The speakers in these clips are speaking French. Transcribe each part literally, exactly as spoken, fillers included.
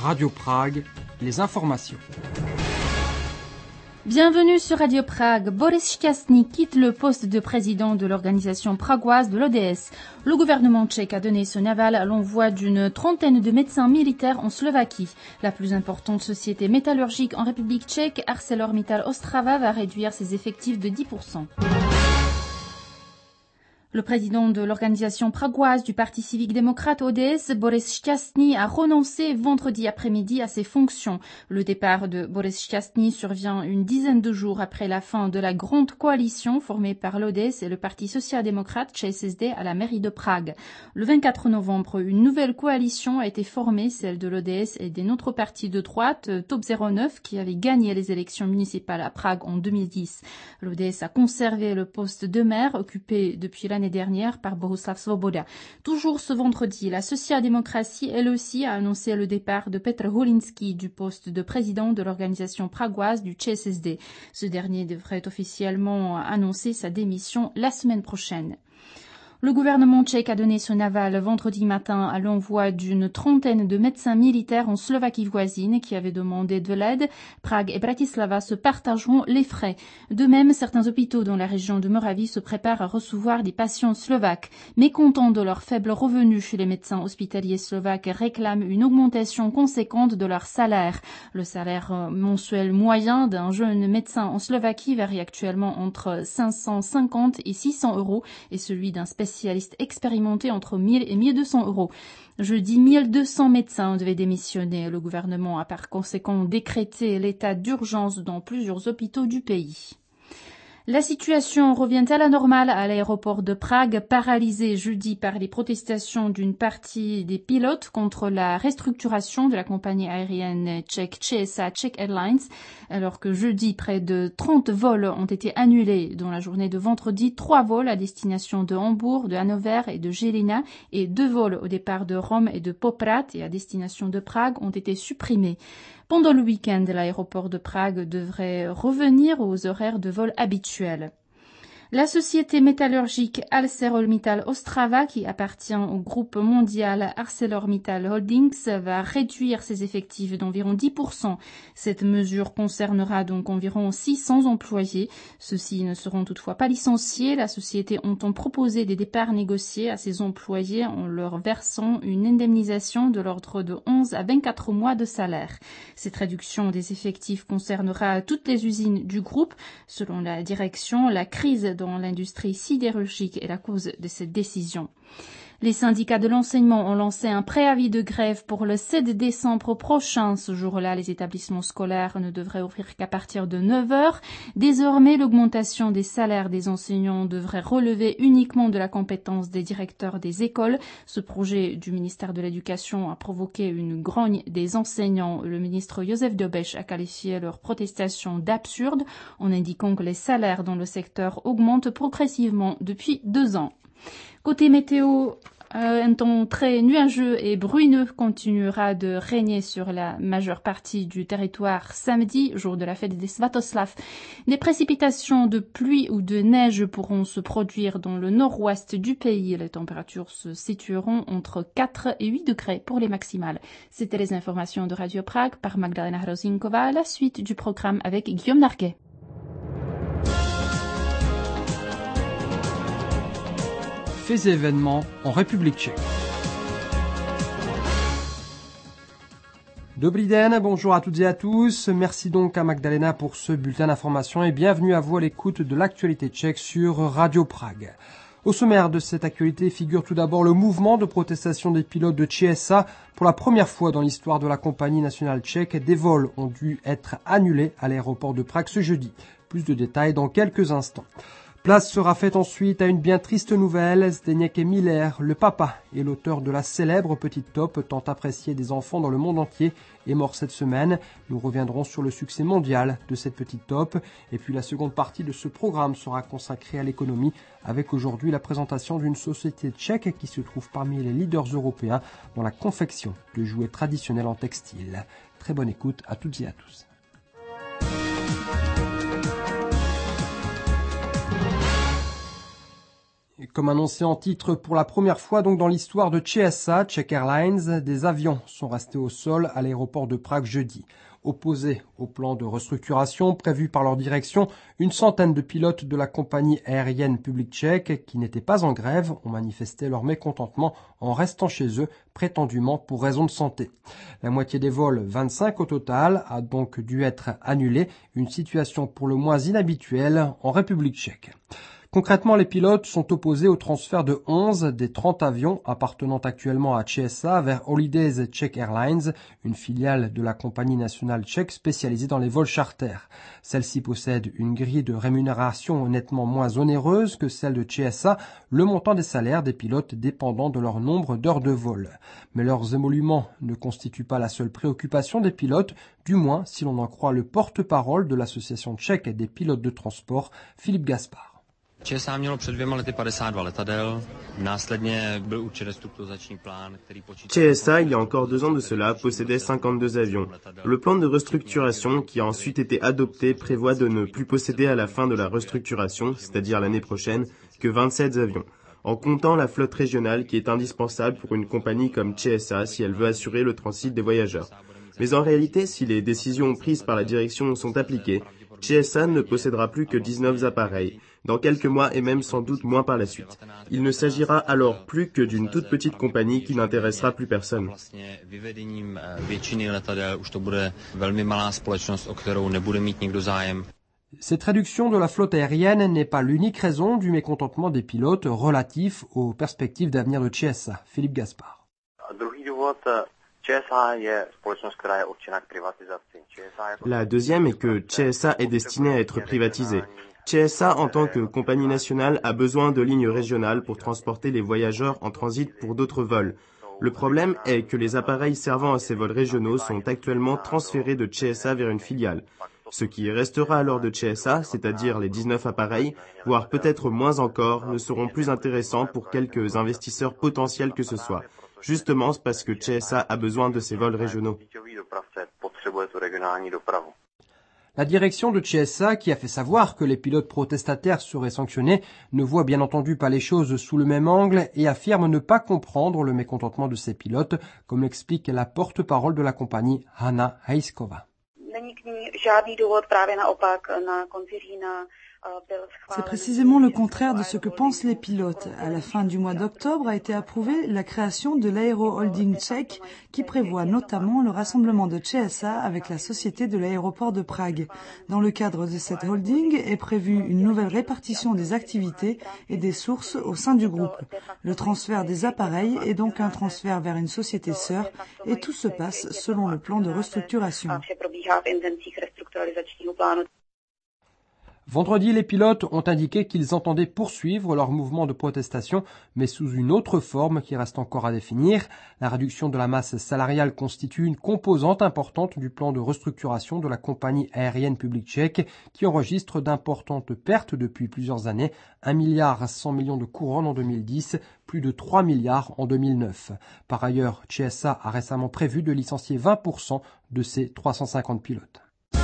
Radio Prague, les informations. Bienvenue sur Radio Prague. Boris Šťastný quitte le poste de président de l'organisation pragoise de l'O D S. Le gouvernement tchèque a donné son aval à l'envoi d'une trentaine de médecins militaires en Slovaquie. La plus importante société métallurgique en République tchèque, ArcelorMittal Ostrava, va réduire ses effectifs de dix pour cent. Le président de l'organisation pragoise du Parti civique démocrate O D S, Boris Šťastný, a renoncé vendredi après-midi à ses fonctions. Le départ de Boris Šťastný survient une dizaine de jours après la fin de la grande coalition formée par l'O D S et le Parti social-démocrate Č S S D à la mairie de Prague. Le vingt-quatre novembre, une nouvelle coalition a été formée, celle de l'O D S et d'un autre parti de droite, Top zéro neuf, qui avait gagné les élections municipales à Prague en deux mille dix. L'O D S a conservé le poste de maire occupé depuis l'année dernière par Bohuslav Svoboda. Toujours ce vendredi, la social-démocratie, elle aussi, a annoncé le départ de Petr Hulinský du poste de président de l'organisation pragoise du Č S S D. Ce dernier devrait officiellement annoncer sa démission la semaine prochaine. Le gouvernement tchèque a donné son aval vendredi matin à l'envoi d'une trentaine de médecins militaires en Slovaquie voisine qui avaient demandé de l'aide. Prague et Bratislava se partageront les frais. De même, certains hôpitaux dans la région de Moravie se préparent à recevoir des patients slovaques. Mécontents de leurs faibles revenus, les médecins hospitaliers slovaques réclament une augmentation conséquente de leur salaire. Le salaire mensuel moyen d'un jeune médecin en Slovaquie varie actuellement entre cinq cent cinquante et six cents euros et celui d'un spécialiste spécialistes expérimentés entre mille et mille deux cents euros. Jeudi, mille deux cents médecins devaient démissionner. Le gouvernement a par conséquent décrété l'état d'urgence dans plusieurs hôpitaux du pays. La situation revient à la normale à l'aéroport de Prague, paralysé jeudi par les protestations d'une partie des pilotes contre la restructuration de la compagnie aérienne tchèque Č S A Czech Airlines, alors que jeudi, près de trente vols ont été annulés. Dans la journée de vendredi, trois vols à destination de Hambourg, de Hannover et de Žilina et deux vols au départ de Rome et de Poprad et à destination de Prague ont été supprimés. Pendant le week-end, l'aéroport de Prague devrait revenir aux horaires de vol habituels. La société métallurgique ArcelorMittal Ostrava, qui appartient au groupe mondial ArcelorMittal Holdings, va réduire ses effectifs d'environ dix pour cent. Cette mesure concernera donc environ six cents employés. Ceux-ci ne seront toutefois pas licenciés. La société entend proposer des départs négociés à ses employés en leur versant une indemnisation de l'ordre de onze à vingt-quatre mois de salaire. Cette réduction des effectifs concernera toutes les usines du groupe. Selon la direction, la crise dans l'industrie sidérurgique est la cause de cette décision. Les syndicats de l'enseignement ont lancé un préavis de grève pour le sept décembre prochain. Ce jour-là, les établissements scolaires ne devraient ouvrir qu'à partir de neuf heures. Désormais, l'augmentation des salaires des enseignants devrait relever uniquement de la compétence des directeurs des écoles. Ce projet du ministère de l'Éducation a provoqué une grogne des enseignants. Le ministre Josef Dobeš a qualifié leur protestation d'absurde en indiquant que les salaires dans le secteur augmentent progressivement depuis deux ans. Côté météo, euh, un temps très nuageux et brumeux continuera de régner sur la majeure partie du territoire samedi, jour de la fête des Svatoslav. Des précipitations de pluie ou de neige pourront se produire dans le nord-ouest du pays. Les températures se situeront entre quatre et huit degrés pour les maximales. C'était les informations de Radio Prague par Magdalena Hrozinkova. La suite du programme avec Guillaume Narguet. Faits et événements en République tchèque. Dobrý den, bonjour à toutes et à tous. Merci donc à Magdalena pour ce bulletin d'information et bienvenue à vous à l'écoute de l'actualité tchèque sur Radio Prague. Au sommaire de cette actualité figure tout d'abord le mouvement de protestation des pilotes de Č S A. Pour la première fois dans l'histoire de la compagnie nationale tchèque, des vols ont dû être annulés à l'aéroport de Prague ce jeudi. Plus de détails dans quelques instants. Place sera faite ensuite à une bien triste nouvelle. Zdeněk Miller, le papa et l'auteur de la célèbre Petite Top, tant appréciée des enfants dans le monde entier, est mort cette semaine. Nous reviendrons sur le succès mondial de cette Petite Top. Et puis la seconde partie de ce programme sera consacrée à l'économie, avec aujourd'hui la présentation d'une société tchèque qui se trouve parmi les leaders européens dans la confection de jouets traditionnels en textile. Très bonne écoute à toutes et à tous. Comme annoncé en titre, pour la première fois donc dans l'histoire de C S A, Czech Airlines, des avions sont restés au sol à l'aéroport de Prague jeudi. Opposés au plan de restructuration prévu par leur direction, une centaine de pilotes de la compagnie aérienne publique tchèque, qui n'étaient pas en grève, ont manifesté leur mécontentement en restant chez eux, prétendument pour raison de santé. La moitié des vols, vingt-cinq au total, a donc dû être annulée, une situation pour le moins inhabituelle en République tchèque. Concrètement, les pilotes sont opposés au transfert de onze des trente avions appartenant actuellement à C S A vers Holidays Czech Airlines, une filiale de la compagnie nationale tchèque spécialisée dans les vols charters. Celle-ci possède une grille de rémunération nettement moins onéreuse que celle de C S A, le montant des salaires des pilotes dépendant de leur nombre d'heures de vol. Mais leurs émoluments ne constituent pas la seule préoccupation des pilotes, du moins si l'on en croit le porte-parole de l'association tchèque des pilotes de transport, Philippe Gaspard. C S A mělo před dvěma lety padesát dva letadel, následně byl určen restrukturalizační plán, který počítal... C S A, il y a encore deux ans de cela, possédait cinquante-deux avions. Le plan de restructuration qui a ensuite été adopté prévoit de ne plus posséder à la fin de la restructuration, c'est-à-dire l'année prochaine, que vingt-sept avions, en comptant la flotte régionale qui est indispensable pour une compagnie comme C S A si elle veut assurer le transit des voyageurs. Mais en réalité, si les décisions prises par la direction sont appliquées, C S A ne possédera plus que dix-neuf appareils, dans quelques mois et même sans doute moins par la suite. Il ne s'agira alors plus que d'une toute petite compagnie qui n'intéressera plus personne. Cette réduction de la flotte aérienne n'est pas l'unique raison du mécontentement des pilotes relatif aux perspectives d'avenir de C S A. Philippe Gaspard. La deuxième est que C S A est destiné à être privatisé. C S A, en tant que compagnie nationale, a besoin de lignes régionales pour transporter les voyageurs en transit pour d'autres vols. Le problème est que les appareils servant à ces vols régionaux sont actuellement transférés de C S A vers une filiale. Ce qui restera alors de C S A, c'est-à-dire les dix-neuf appareils, voire peut-être moins encore, ne seront plus intéressants pour quelques investisseurs potentiels que ce soit. Justement parce que C S A a besoin de ces vols régionaux. La direction de C S A, qui a fait savoir que les pilotes protestataires seraient sanctionnés, ne voit bien entendu pas les choses sous le même angle et affirme ne pas comprendre le mécontentement de ses pilotes, comme l'explique la porte-parole de la compagnie, Hanna Heiskova. C'est précisément le contraire de ce que pensent les pilotes. À la fin du mois d'octobre a été approuvée la création de l'Aero Holding Tchèque qui prévoit notamment le rassemblement de C S A avec la société de l'aéroport de Prague. Dans le cadre de cette holding est prévue une nouvelle répartition des activités et des sources au sein du groupe. Le transfert des appareils est donc un transfert vers une société sœur et tout se passe selon le plan de restructuration. Vendredi, les pilotes ont indiqué qu'ils entendaient poursuivre leur mouvement de protestation, mais sous une autre forme qui reste encore à définir. La réduction de la masse salariale constitue une composante importante du plan de restructuration de la compagnie aérienne publique tchèque, qui enregistre d'importantes pertes depuis plusieurs années, un milliard cent millions de couronnes en deux mille dix, plus de trois milliards en deux mille neuf. Par ailleurs, C S A a récemment prévu de licencier vingt pour cent de ses trois cent cinquante pilotes.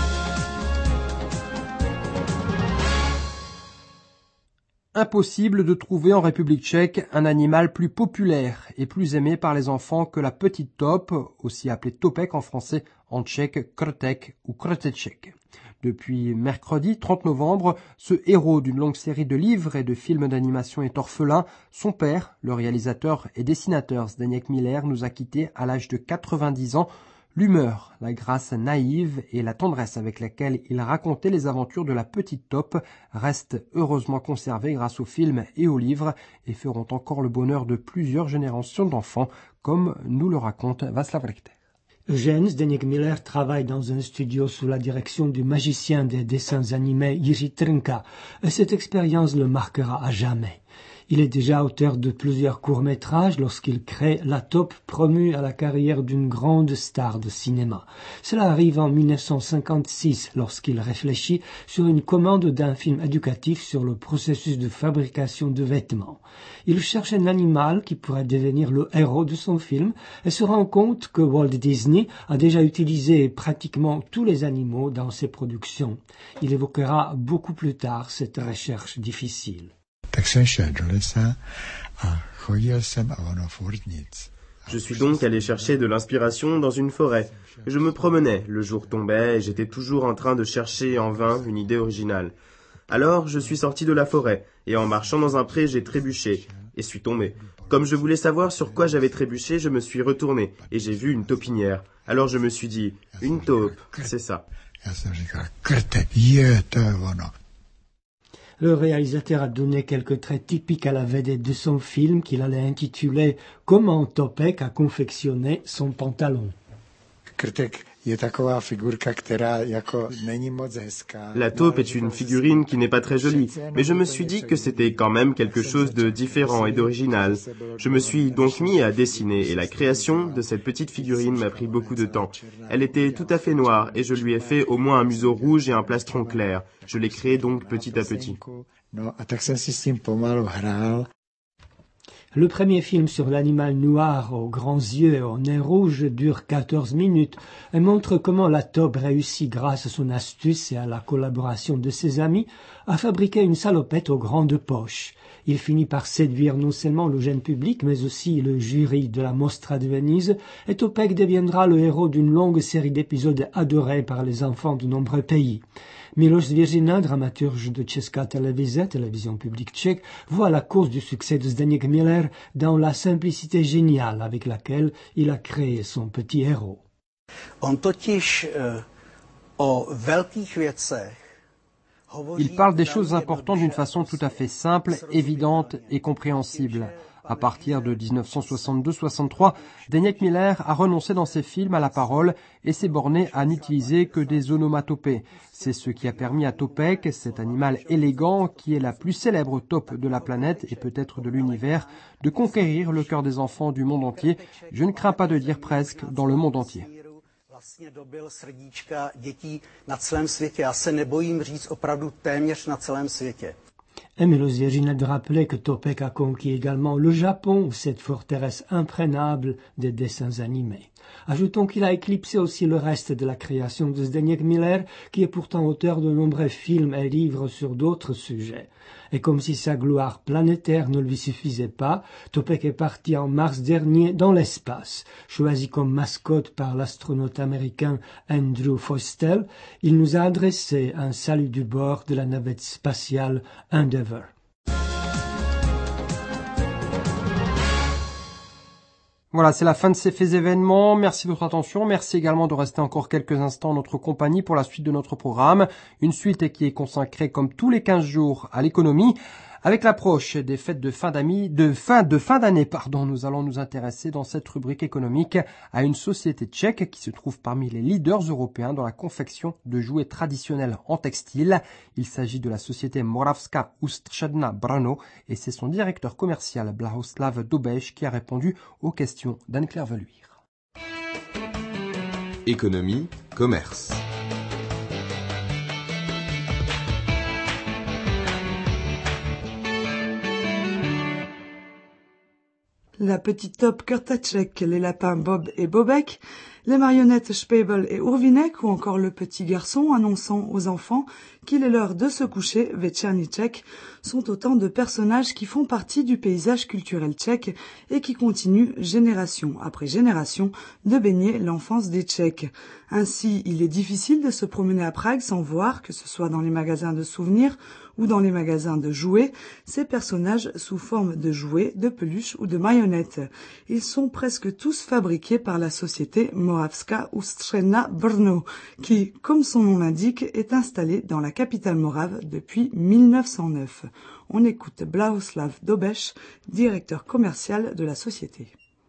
Impossible de trouver en République tchèque un animal plus populaire et plus aimé par les enfants que la petite taupe, aussi appelée topek en français, en tchèque krtek ou krteček. Depuis mercredi trente novembre, ce héros d'une longue série de livres et de films d'animation est orphelin. Son père, le réalisateur et dessinateur Zdeněk Miller, nous a quittés à l'âge de quatre-vingt-dix ans. L'humeur, la grâce naïve et la tendresse avec laquelle il racontait les aventures de la petite taupe restent heureusement conservées grâce aux films et aux livres et feront encore le bonheur de plusieurs générations d'enfants, comme nous le raconte Václav Richter. Eugène Zdeněk Miller travaille dans un studio sous la direction du magicien des dessins animés Jiří Trnka et cette expérience le marquera à jamais. Il est déjà auteur de plusieurs courts-métrages lorsqu'il crée La Taupe, promue à la carrière d'une grande star de cinéma. Cela arrive en mille neuf cent cinquante-six lorsqu'il réfléchit sur une commande d'un film éducatif sur le processus de fabrication de vêtements. Il cherche un animal qui pourrait devenir le héros de son film et se rend compte que Walt Disney a déjà utilisé pratiquement tous les animaux dans ses productions. Il évoquera beaucoup plus tard cette recherche difficile. Je suis donc allé chercher de l'inspiration dans une forêt. Je me promenais, le jour tombait et j'étais toujours en train de chercher en vain une idée originale. Alors je suis sorti de la forêt et en marchant dans un pré, j'ai trébuché et suis tombé. Comme je voulais savoir sur quoi j'avais trébuché, je me suis retourné et j'ai vu une taupinière. Alors je me suis dit, une taupe, c'est ça. Le réalisateur a donné quelques traits typiques à la vedette de son film qu'il allait intituler « Comment Topek a confectionné son pantalon ». La taupe est une figurine qui n'est pas très jolie, mais je me suis dit que c'était quand même quelque chose de différent et d'original. Je me suis donc mis à dessiner et la création de cette petite figurine m'a pris beaucoup de temps. Elle était tout à fait noire et je lui ai fait au moins un museau rouge et un plastron clair. Je l'ai créé donc petit à petit. Le premier film sur l'animal noir aux grands yeux et au nez rouge dure quatorze minutes et montre comment la taupe réussit grâce à son astuce et à la collaboration de ses amis à fabriquer une salopette aux grandes poches. Il finit par séduire non seulement le jeune public mais aussi le jury de la Mostra de Venise et Topek deviendra le héros d'une longue série d'épisodes adorés par les enfants de nombreux pays. Miloš Zvěřina, dramaturge de Česká televize, télévision publique tchèque, voit la cause du succès de Zdeněk Miller dans la simplicité géniale avec laquelle il a créé son petit héros. On totiž uh, o velkých věcech. Il parle des choses importantes d'une façon tout à fait simple, évidente et compréhensible. À partir de dix-neuf cent soixante-deux soixante-trois, Zdeněk Miller a renoncé dans ses films à la parole et s'est borné à n'utiliser que des onomatopées. C'est ce qui a permis à Topek, cet animal élégant qui est la plus célèbre taupe de la planète et peut-être de l'univers, de conquérir le cœur des enfants du monde entier. Je ne crains pas de dire presque dans le monde entier. Vlastně dobil srdíčka dětí na celém světě. Já se nebojím říct opravdu téměř na celém světě. Et Miloš Zvěřina de rappeler que Topek a conquis également le Japon, cette forteresse imprégnable des dessins animés. Ajoutons qu'il a éclipsé aussi le reste de la création de Zdeněk Miller, qui est pourtant auteur de nombreux films et livres sur d'autres sujets. Et comme si sa gloire planétaire ne lui suffisait pas, Topek est parti en mars dernier dans l'espace. Choisi comme mascotte par l'astronaute américain Andrew Feustel, il nous a adressé un salut du bord de la navette spatiale Endeavour. Voilà, c'est la fin de ces faits événements. Merci de votre attention. Merci également de rester encore quelques instants en notre compagnie pour la suite de notre programme. Une suite qui est consacrée comme tous les quinze jours à l'économie. Avec l'approche des fêtes de fin d'année, de fin, de fin d'année, pardon, nous allons nous intéresser dans cette rubrique économique à une société tchèque qui se trouve parmi les leaders européens dans la confection de jouets traditionnels en textile. Il s'agit de la société Moravská ústřední Brno et c'est son directeur commercial Blahoslav Dobeš qui a répondu aux questions d'Anne-Claire Veluire. Économie, commerce. La petite taupe Krtaček, les lapins Bob et Bobek, les marionnettes Spebel et Urvinek ou encore le petit garçon annonçant aux enfants qu'il est l'heure de se coucher, Večerníček, sont autant de personnages qui font partie du paysage culturel tchèque et qui continuent génération après génération de baigner l'enfance des Tchèques. Ainsi, il est difficile de se promener à Prague sans voir, que ce soit dans les magasins de souvenirs ou dans les magasins de jouets, ces personnages sous forme de jouets, de peluches ou de marionnettes. Ils sont presque tous fabriqués par la société Moravská ústřední Brno, qui, comme son nom l'indique, est installée dans la capitale morave depuis mille neuf cent neuf. On écoute Blahoslav Dobeš, directeur commercial de la société.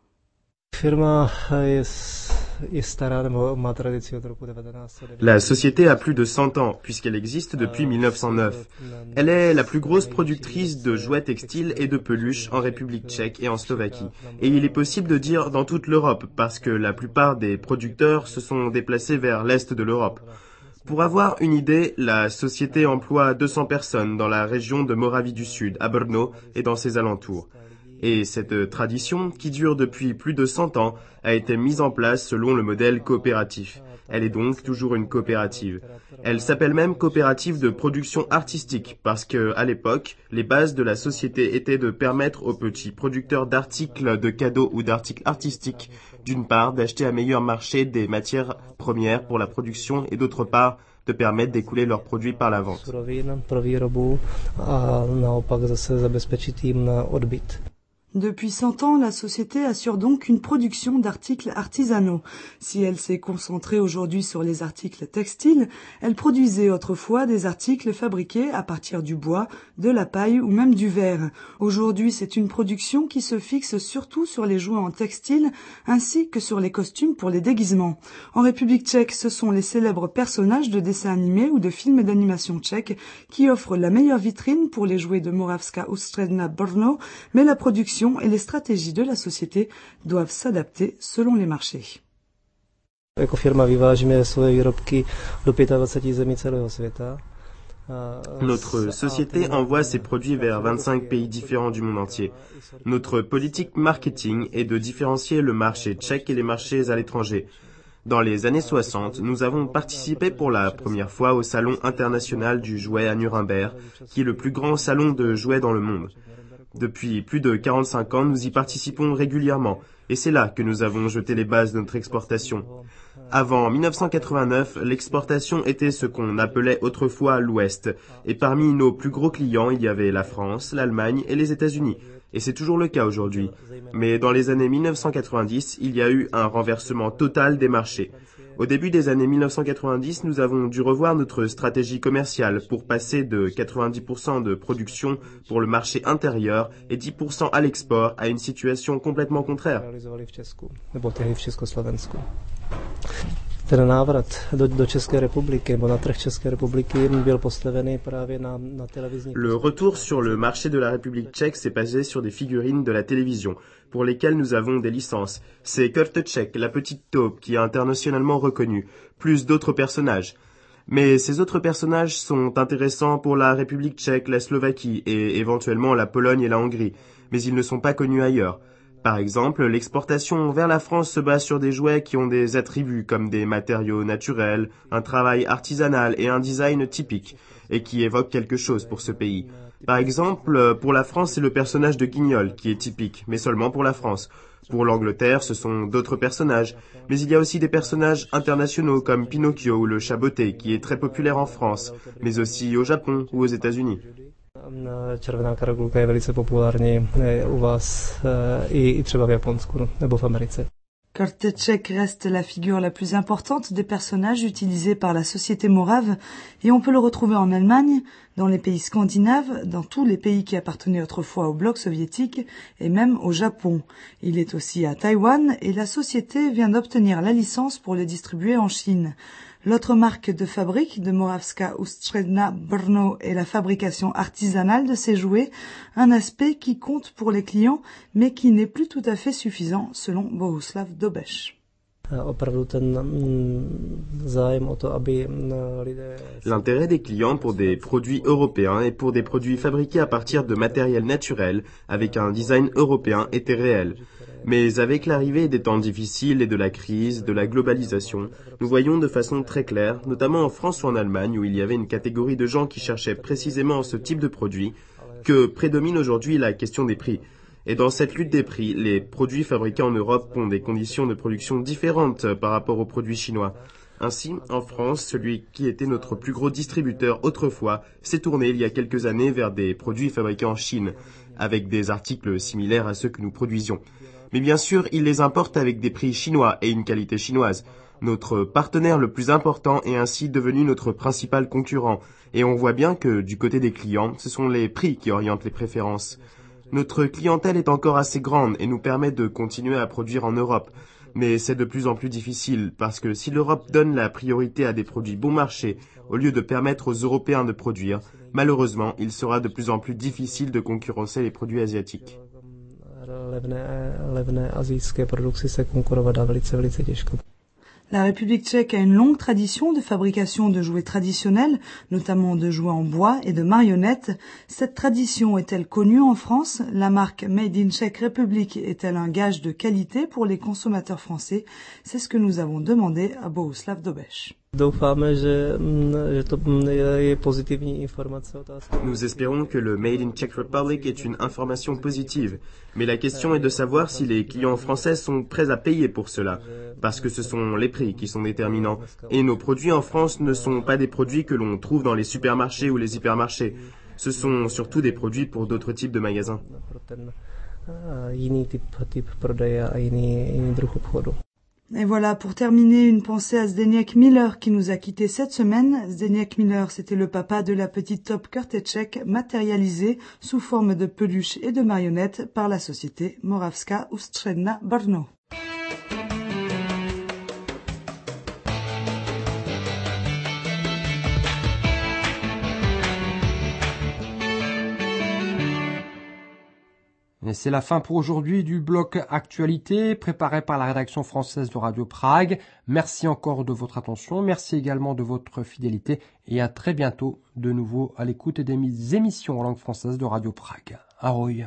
La société a plus de cent ans, puisqu'elle existe depuis mille neuf cent neuf. Elle est la plus grosse productrice de jouets textiles et de peluches en République tchèque et en Slovaquie. Et il est possible de dire dans toute l'Europe, parce que la plupart des producteurs se sont déplacés vers l'est de l'Europe. Pour avoir une idée, la société emploie deux cents personnes dans la région de Moravie du Sud, à Brno et dans ses alentours. Et cette tradition, qui dure depuis plus de cent ans, a été mise en place selon le modèle coopératif. Elle est donc toujours une coopérative. Elle s'appelle même coopérative de production artistique parce que, à l'époque, les bases de la société étaient de permettre aux petits producteurs d'articles de cadeaux ou d'articles artistiques, d'une part, d'acheter à meilleur marché des matières premières pour la production et d'autre part, de permettre d'écouler leurs produits par la vente. Depuis cent ans, la société assure donc une production d'articles artisanaux. Si elle s'est concentrée aujourd'hui sur les articles textiles, elle produisait autrefois des articles fabriqués à partir du bois, de la paille ou même du verre. Aujourd'hui, c'est une production qui se fixe surtout sur les jouets en textile ainsi que sur les costumes pour les déguisements. En République tchèque, ce sont les célèbres personnages de dessins animés ou de films d'animation tchèques qui offrent la meilleure vitrine pour les jouets de Moravská Ústřední Brno, mais la production et les stratégies de la société doivent s'adapter selon les marchés. Jako firma vyvážíme svoje výrobky do dvacet pět zemí celého světa. Notre société envoie ses produits vers vingt-cinq pays différents du monde entier. Notre politique marketing est de différencier le marché tchèque et les marchés à l'étranger. Dans les années soixante, nous avons participé pour la première fois au Salon international du jouet à Nuremberg, qui est le plus grand salon de jouets dans le monde. Depuis plus de quarante-cinq ans, nous y participons régulièrement, et c'est là que nous avons jeté les bases de notre exportation. Avant mille neuf cent quatre-vingt-neuf, l'exportation était ce qu'on appelait autrefois l'Ouest, et parmi nos plus gros clients, il y avait la France, l'Allemagne et les États-Unis, et c'est toujours le cas aujourd'hui. Mais dans les années mille neuf cent quatre-vingt-dix, il y a eu un renversement total des marchés. Au début des années mille neuf cent quatre-vingt-dix, nous avons dû revoir notre stratégie commerciale pour passer de quatre-vingt-dix pour cent de production pour le marché intérieur et dix pour cent à l'export à une situation complètement contraire. Ten návrat do, do České republiky, nebo na trh České republiky byl postavený právě na, na televizních... Le retour sur le marché de la République tchèque s'est basé sur des figurines de la télévision, pour lesquelles nous avons des licences. C'est Kurt Tchèque, la petite taupe, qui est internationalement reconnue, plus d'autres personnages. Mais ces autres personnages sont intéressants pour la République tchèque, la Slovaquie et éventuellement la Pologne et la Hongrie, mais ils ne sont pas connus ailleurs. Par exemple, l'exportation vers la France se base sur des jouets qui ont des attributs comme des matériaux naturels, un travail artisanal et un design typique, et qui évoquent quelque chose pour ce pays. Par exemple, pour la France, c'est le personnage de Guignol qui est typique, mais seulement pour la France. Pour l'Angleterre, ce sont d'autres personnages, mais il y a aussi des personnages internationaux comme Pinocchio ou le Chat Botté, qui est très populaire en France, mais aussi au Japon ou aux États-Unis. Červená karagulka je velice populární u vás i, i třeba v Japonsku nebo v Americe. Kurt Tchèque reste la figure la plus importante des personnages utilisés par la société morave et on peut le retrouver en Allemagne, dans les pays scandinaves, dans tous les pays qui appartenaient autrefois au bloc soviétique et même au Japon. Il est aussi à Taïwan et la société vient d'obtenir la licence pour le distribuer en Chine. L'autre marque de fabrique de Moravská Ústřední Brno est la fabrication artisanale de ces jouets, un aspect qui compte pour les clients, mais qui n'est plus tout à fait suffisant, selon Bohuslav Dobeš. L'intérêt des clients pour des produits européens et pour des produits fabriqués à partir de matériel naturel, avec un design européen, était réel. Mais avec l'arrivée des temps difficiles et de la crise, de la globalisation, nous voyons de façon très claire, notamment en France ou en Allemagne, où il y avait une catégorie de gens qui cherchaient précisément ce type de produit, que prédomine aujourd'hui la question des prix. Et dans cette lutte des prix, les produits fabriqués en Europe ont des conditions de production différentes par rapport aux produits chinois. Ainsi, en France, celui qui était notre plus gros distributeur autrefois s'est tourné il y a quelques années vers des produits fabriqués en Chine, avec des articles similaires à ceux que nous produisions. Mais bien sûr, il les importe avec des prix chinois et une qualité chinoise. Notre partenaire le plus important est ainsi devenu notre principal concurrent. Et on voit bien que, du côté des clients, ce sont les prix qui orientent les préférences. Notre clientèle est encore assez grande et nous permet de continuer à produire en Europe. Mais c'est de plus en plus difficile, parce que si l'Europe donne la priorité à des produits bon marché, au lieu de permettre aux Européens de produire, malheureusement, il sera de plus en plus difficile de concurrencer les produits asiatiques. La République tchèque a une longue tradition de fabrication de jouets traditionnels, notamment de jouets en bois et de marionnettes. Cette tradition est-elle connue en France? La marque Made in Czech Republic est-elle un gage de qualité pour les consommateurs français? C'est ce que nous avons demandé à Bohuslav Dobeš. Nous espérons que le Made in Czech Republic est une information positive, mais la question est de savoir si les clients français sont prêts à payer pour cela, parce que ce sont les prix qui sont déterminants, et nos produits en France ne sont pas des produits que l'on trouve dans les supermarchés ou les hypermarchés, ce sont surtout des produits pour d'autres types de magasins. Et voilà, pour terminer, une pensée à Zdeněk Miller qui nous a quittés cette semaine. Zdeněk Miller, c'était le papa de la petite Top Krteček matérialisée sous forme de peluche et de marionnettes par la société Moravská Ústředna Brno. Et c'est la fin pour aujourd'hui du bloc Actualité préparé par la rédaction française de Radio Prague. Merci encore de votre attention, merci également de votre fidélité et à très bientôt de nouveau à l'écoute des émissions en langue française de Radio Prague. Ahoj.